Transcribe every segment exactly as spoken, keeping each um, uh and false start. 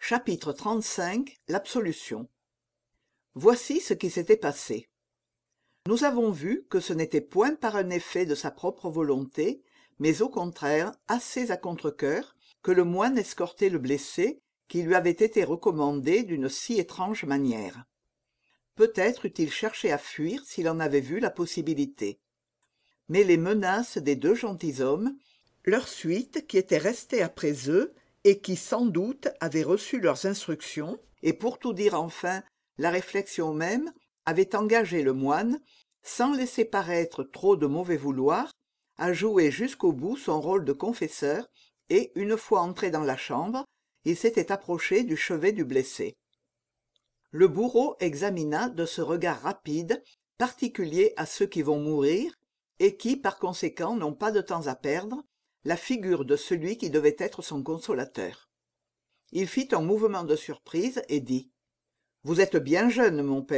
Chapitre trente-cinq. L'absolution. Voici ce qui s'était passé. Nous avons vu que ce n'était point par un effet de sa propre volonté, mais au contraire assez à contre-cœur, que le moine escortait le blessé, qui lui avait été recommandé d'une si étrange manière. Peut-être eût-il cherché à fuir s'il en avait vu la possibilité. Mais les menaces des deux gentilshommes, leur suite qui était restée après eux, et qui sans doute avaient reçu leurs instructions, et pour tout dire enfin, la réflexion même, avait engagé le moine, sans laisser paraître trop de mauvais vouloir, à jouer jusqu'au bout son rôle de confesseur, et, une fois entré dans la chambre, il s'était approché du chevet du blessé. Le bourreau examina de ce regard rapide, particulier à ceux qui vont mourir, et qui, par conséquent, n'ont pas de temps à perdre, la figure de celui qui devait être son consolateur. Il fit un mouvement de surprise et dit « Vous êtes bien jeune, mon père. »«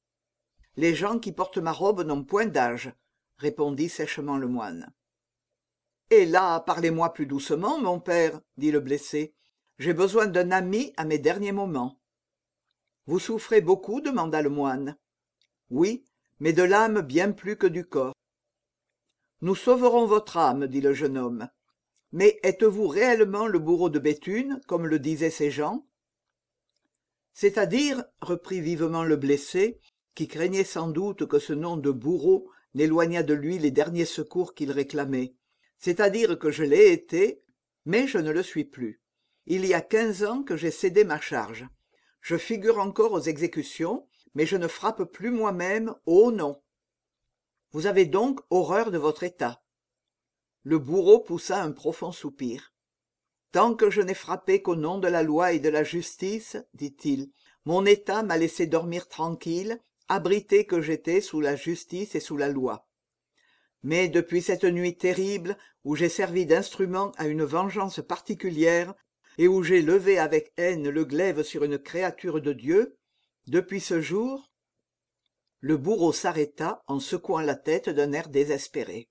Les gens qui portent ma robe n'ont point d'âge, » répondit sèchement le moine. « Et là, parlez-moi plus doucement, mon père, » dit le blessé. « J'ai besoin d'un ami à mes derniers moments. »« Vous souffrez beaucoup ?» demanda le moine. « Oui, mais de l'âme bien plus que du corps. »« Nous sauverons votre âme, » dit le jeune homme. « Mais êtes-vous réellement le bourreau de Béthune, comme le disaient ces gens ? » C'est-à-dire, reprit vivement le blessé, qui craignait sans doute que ce nom de bourreau n'éloignât de lui les derniers secours qu'il réclamait, c'est-à-dire que je l'ai été, mais je ne le suis plus. Il y a quinze ans que j'ai cédé ma charge. Je figure encore aux exécutions, mais je ne frappe plus moi-même, oh non. Vous avez donc horreur de votre état. Le bourreau poussa un profond soupir. « Tant que je n'ai frappé qu'au nom de la loi et de la justice, dit-il, mon état m'a laissé dormir tranquille, abrité que j'étais sous la justice et sous la loi. Mais depuis cette nuit terrible, où j'ai servi d'instrument à une vengeance particulière, et où j'ai levé avec haine le glaive sur une créature de Dieu, depuis ce jour... » Le bourreau s'arrêta en secouant la tête d'un air désespéré.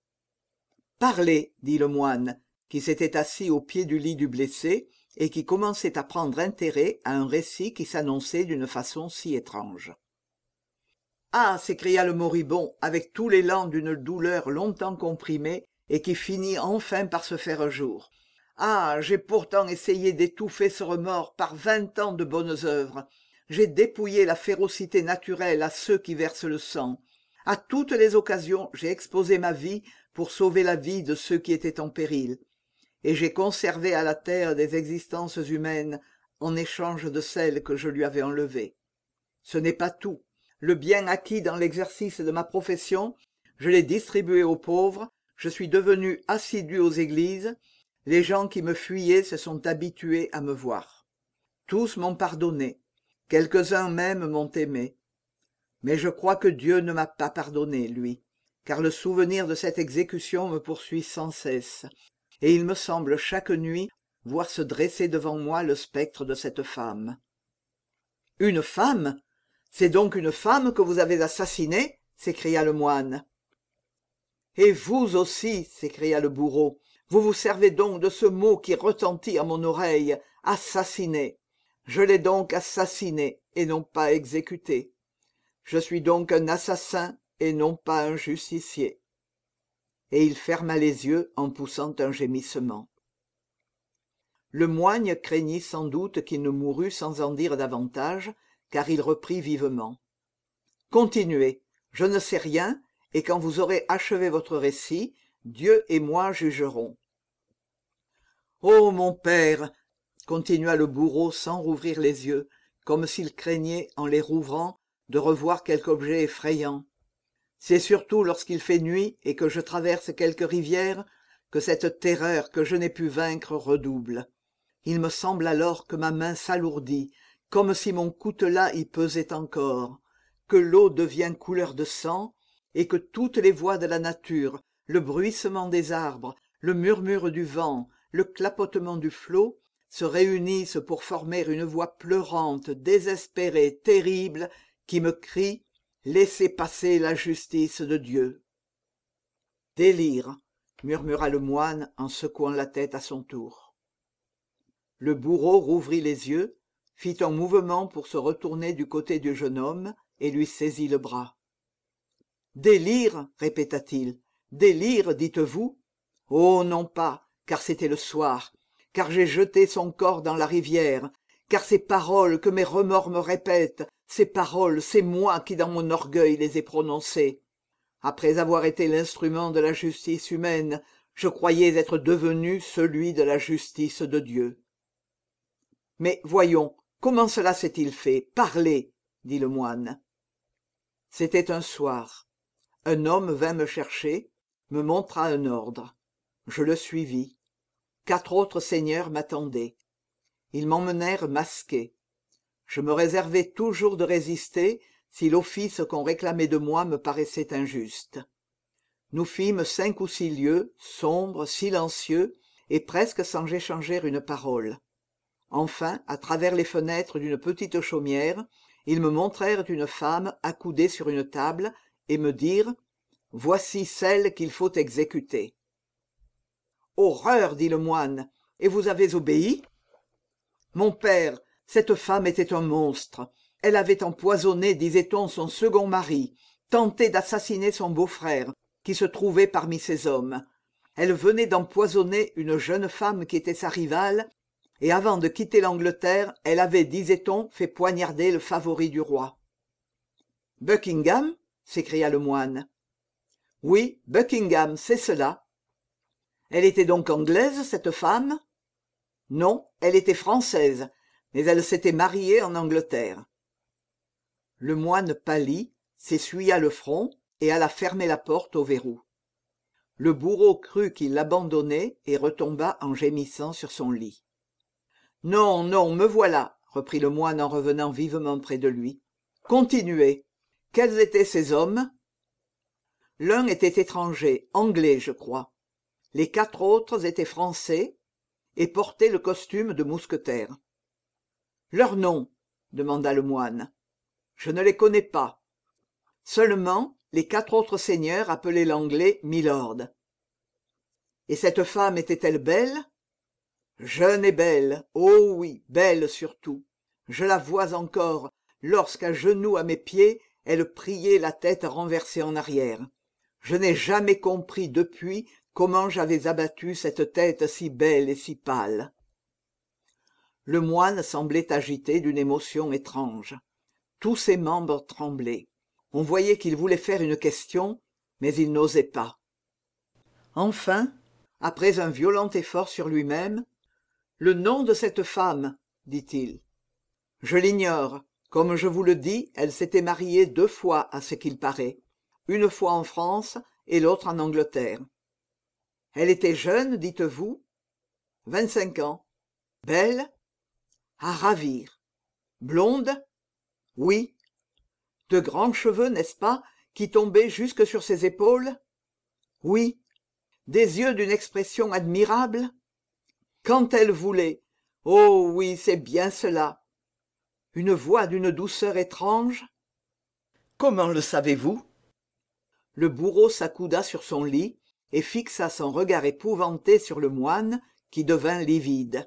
« Parlez, » dit le moine, qui s'était assis au pied du lit du blessé et qui commençait à prendre intérêt à un récit qui s'annonçait d'une façon si étrange. « Ah !» s'écria le moribond avec tout l'élan d'une douleur longtemps comprimée et qui finit enfin par se faire jour. « Ah ! J'ai pourtant essayé d'étouffer ce remords par vingt ans de bonnes œuvres. J'ai dépouillé la férocité naturelle à ceux qui versent le sang. À toutes les occasions, j'ai exposé ma vie pour sauver la vie de ceux qui étaient en péril. Et j'ai conservé à la terre des existences humaines en échange de celles que je lui avais enlevées. Ce n'est pas tout. Le bien acquis dans l'exercice de ma profession, je l'ai distribué aux pauvres, je suis devenu assidu aux églises, les gens qui me fuyaient se sont habitués à me voir. Tous m'ont pardonné, quelques-uns même m'ont aimé. Mais je crois que Dieu ne m'a pas pardonné, lui, car le souvenir de cette exécution me poursuit sans cesse, et il me semble chaque nuit voir se dresser devant moi le spectre de cette femme. « Une femme ? C'est donc une femme que vous avez assassinée ?» s'écria le moine. « Et vous aussi !» s'écria le bourreau. « Vous vous servez donc de ce mot qui retentit à mon oreille, assassiné. Je l'ai donc assassiné et non pas exécuté. Je suis donc un assassin et non pas un justicier. » Et il ferma les yeux en poussant un gémissement. Le moine craignit sans doute qu'il ne mourût sans en dire davantage, car il reprit vivement. « Continuez, je ne sais rien, et quand vous aurez achevé votre récit, Dieu et moi jugerons. »« Oh, mon père !» continua le bourreau sans rouvrir les yeux, comme s'il craignait, en les rouvrant, de revoir quelque objet effrayant. « C'est surtout lorsqu'il fait nuit et que je traverse quelque rivière que cette terreur que je n'ai pu vaincre redouble. Il me semble alors que ma main s'alourdit, comme si mon coutelas y pesait encore, que l'eau devient couleur de sang, et que toutes les voix de la nature, le bruissement des arbres, le murmure du vent, le clapotement du flot, se réunissent pour former une voix pleurante, désespérée, terrible, qui me crie « Laissez passer la justice de Dieu !» « Délire !» murmura le moine en secouant la tête à son tour. Le bourreau rouvrit les yeux, fit un mouvement pour se retourner du côté du jeune homme et lui saisit le bras. « Délire, répéta-t-il, délire, dites-vous ? Oh non pas, car c'était le soir, car j'ai jeté son corps dans la rivière, car ces paroles que mes remords me répètent, ces paroles, c'est moi qui dans mon orgueil les ai prononcées. Après avoir été l'instrument de la justice humaine, je croyais être devenu celui de la justice de Dieu. Mais voyons, comment cela s'est-il fait? Parlez, dit le moine. C'était un soir. Un homme vint me chercher, me montra un ordre. Je le suivis. Quatre autres seigneurs m'attendaient. Ils m'emmenèrent masqué. Je me réservais toujours de résister si l'office qu'on réclamait de moi me paraissait injuste. Nous fîmes cinq ou six lieues, sombres, silencieux, et presque sans échanger une parole. Enfin, à travers les fenêtres d'une petite chaumière, ils me montrèrent une femme accoudée sur une table et me dirent « Voici celle qu'il faut exécuter. » « Horreur !» dit le moine. « Et vous avez obéi ?»« Mon père, cette femme était un monstre. Elle avait empoisonné, disait-on, son second mari, tenté d'assassiner son beau-frère, qui se trouvait parmi ses hommes. Elle venait d'empoisonner une jeune femme qui était sa rivale, et avant de quitter l'Angleterre, elle avait, disait-on, fait poignarder le favori du roi. « Buckingham ?» s'écria le moine. « Oui, Buckingham, c'est cela. » Elle était donc anglaise, cette femme? Non, elle était française, mais elle s'était mariée en Angleterre. Le moine pâlit, s'essuya le front et alla fermer la porte au verrou. Le bourreau crut qu'il l'abandonnait et retomba en gémissant sur son lit. « Non, non, me voilà, reprit le moine en revenant vivement près de lui. « Continuez. Quels étaient ces hommes? » L'un était étranger, anglais, je crois. Les quatre autres étaient français et portaient le costume de mousquetaires. « Leurs noms ?» demanda le moine. « Je ne les connais pas. Seulement, les quatre autres seigneurs appelaient l'anglais « Milord ». « Et cette femme était-elle belle ?»« Jeune et belle, oh oui, belle surtout. Je la vois encore, lorsqu'à genoux à mes pieds, elle priait la tête renversée en arrière. Je n'ai jamais compris depuis comment j'avais abattu cette tête si belle et si pâle. » Le moine semblait agité d'une émotion étrange. Tous ses membres tremblaient. On voyait qu'il voulait faire une question, mais il n'osait pas. Enfin, après un violent effort sur lui-même, « Le nom de cette femme, dit-il. Je l'ignore. Comme je vous le dis, elle s'était mariée deux fois à ce qu'il paraît, une fois en France et l'autre en Angleterre. Elle était jeune, dites-vous? Vingt-cinq ans. Belle? À ravir. Blonde? Oui. De grands cheveux, n'est-ce pas, qui tombaient jusque sur ses épaules? Oui. Des yeux d'une expression admirable? Quand elle voulait. Oh oui, c'est bien cela. Une voix d'une douceur étrange? Comment le savez-vous? Le bourreau s'accouda sur son lit et fixa son regard épouvanté sur le moine, qui devint livide.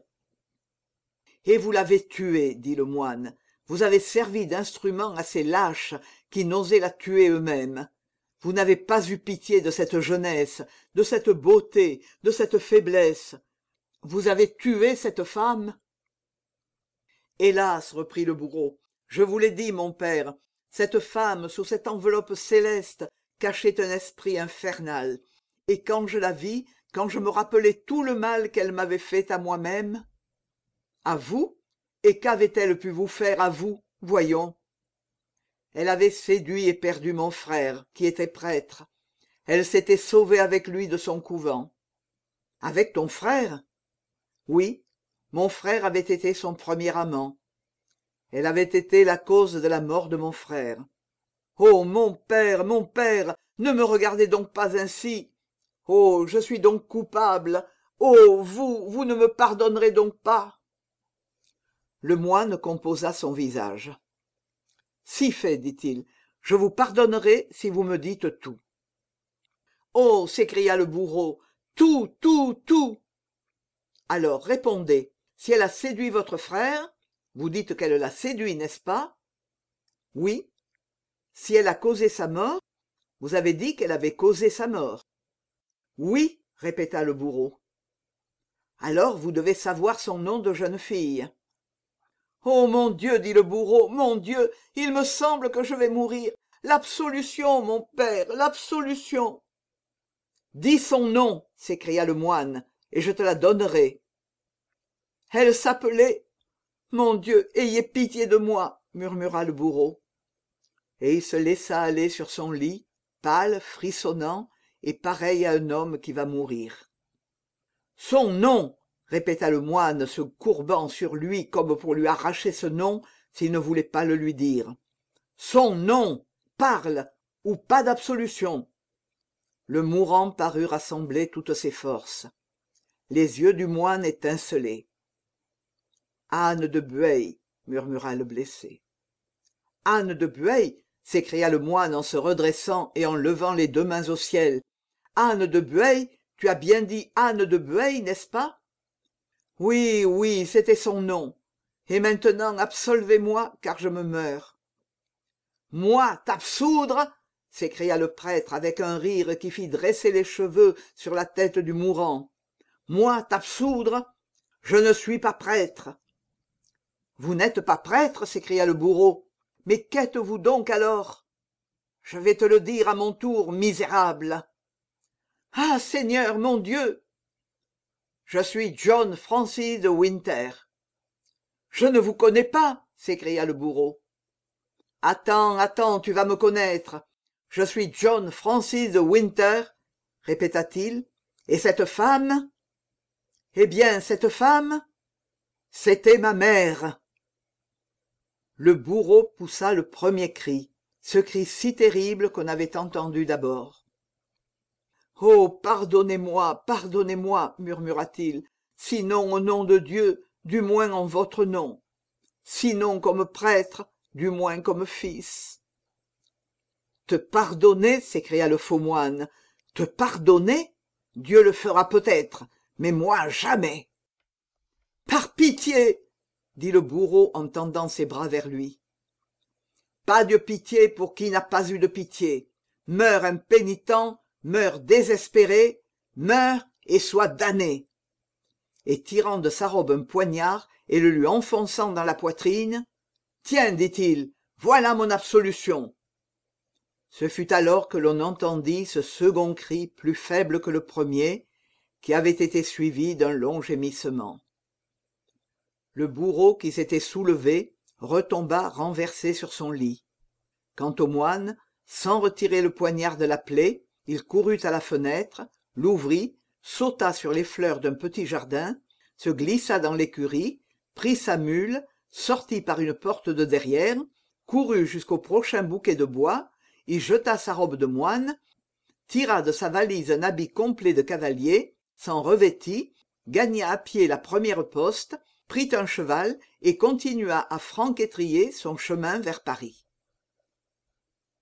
« Et vous l'avez tuée, dit le moine. Vous avez servi d'instrument à ces lâches qui n'osaient la tuer eux-mêmes. Vous n'avez pas eu pitié de cette jeunesse, de cette beauté, de cette faiblesse. Vous avez tué cette femme? » « Hélas, reprit le bourreau, je vous l'ai dit, mon père, cette femme, sous cette enveloppe céleste, cachait un esprit infernal. Et quand je la vis, quand je me rappelai tout le mal qu'elle m'avait fait à moi-même... » « À vous? Et qu'avait-elle pu vous faire à vous, voyons? » « Elle avait séduit et perdu mon frère, qui était prêtre. Elle s'était sauvée avec lui de son couvent. »« Avec ton frère? » ?»« Oui, mon frère avait été son premier amant. Elle avait été la cause de la mort de mon frère. Oh, mon père, mon père, ne me regardez donc pas ainsi. Oh, je suis donc coupable. Oh, vous, vous ne me pardonnerez donc pas. » Le moine composa son visage. « Si fait, dit-il, je vous pardonnerai si vous me dites tout. »« Oh !» s'écria le bourreau, « tout, tout, tout. » « Alors, répondez, Si elle a séduit votre frère, vous dites qu'elle l'a séduit, n'est-ce pas? Oui. Si elle a causé sa mort, vous avez dit qu'elle avait causé sa mort. Oui, répéta le bourreau. Alors vous devez savoir son nom de jeune fille. Oh mon Dieu, dit le bourreau, mon Dieu, il me semble que je vais mourir. L'absolution, mon père, l'absolution. Dis son nom, s'écria le moine, et je te la donnerai. Elle s'appelait... Mon Dieu, ayez pitié de moi, murmura le bourreau. Et il se laissa aller sur son lit, pâle, frissonnant, et pareil à un homme qui va mourir. Son nom, répéta le moine, se courbant sur lui comme pour lui arracher ce nom s'il ne voulait pas le lui dire. Son nom, parle, ou pas d'absolution. Le mourant parut rassembler toutes ses forces. Les yeux du moine étincelaient. Anne de Bueil, murmura le blessé. Anne de Bueil, s'écria le moine en se redressant et en levant les deux mains au ciel. Anne de Bueil, tu as bien dit Anne de Bueil, n'est-ce pas? Oui, oui, c'était son nom. Et maintenant, absolvez-moi, car je me meurs. Moi, t'absoudre? S'écria le prêtre avec un rire qui fit dresser les cheveux sur la tête du mourant. Moi, t'absoudre? Je ne suis pas prêtre. Vous n'êtes pas prêtre, s'écria le bourreau. Mais qu'êtes-vous donc alors? Je vais te le dire à mon tour, misérable. Ah, Seigneur, mon Dieu! Je suis John Francis de Winter. Je ne vous connais pas, s'écria le bourreau. Attends, attends, tu vas me connaître. Je suis John Francis de Winter, répéta-t-il. Et cette femme? Eh bien, cette femme, c'était ma mère. Le bourreau poussa le premier cri, ce cri si terrible qu'on avait entendu d'abord. « Oh, pardonnez-moi, pardonnez-moi, murmura-t-il, sinon au nom de Dieu, du moins en votre nom, sinon comme prêtre, du moins comme fils. »« Te pardonner, s'écria le faux moine, te pardonner? Dieu le fera peut-être, mais moi jamais. »« Par pitié !» dit le bourreau en tendant ses bras vers lui. « Pas de pitié pour qui n'a pas eu de pitié. Meurs impénitent, meurs désespéré, meurs et sois damné. » Et tirant de sa robe un poignard et le lui enfonçant dans la poitrine, « Tiens, dit-il, voilà mon absolution. » Ce fut alors que l'on entendit ce second cri plus faible que le premier, qui avait été suivi d'un long gémissement. Le bourreau qui s'était soulevé retomba renversé sur son lit. Quant au moine, sans retirer le poignard de la plaie, il courut à la fenêtre, l'ouvrit, sauta sur les fleurs d'un petit jardin, se glissa dans l'écurie, prit sa mule, sortit par une porte de derrière, courut jusqu'au prochain bouquet de bois, y jeta sa robe de moine, tira de sa valise un habit complet de cavalier, s'en revêtit, gagna à pied la première poste, prit un cheval et continua à franc-étrier son chemin vers Paris.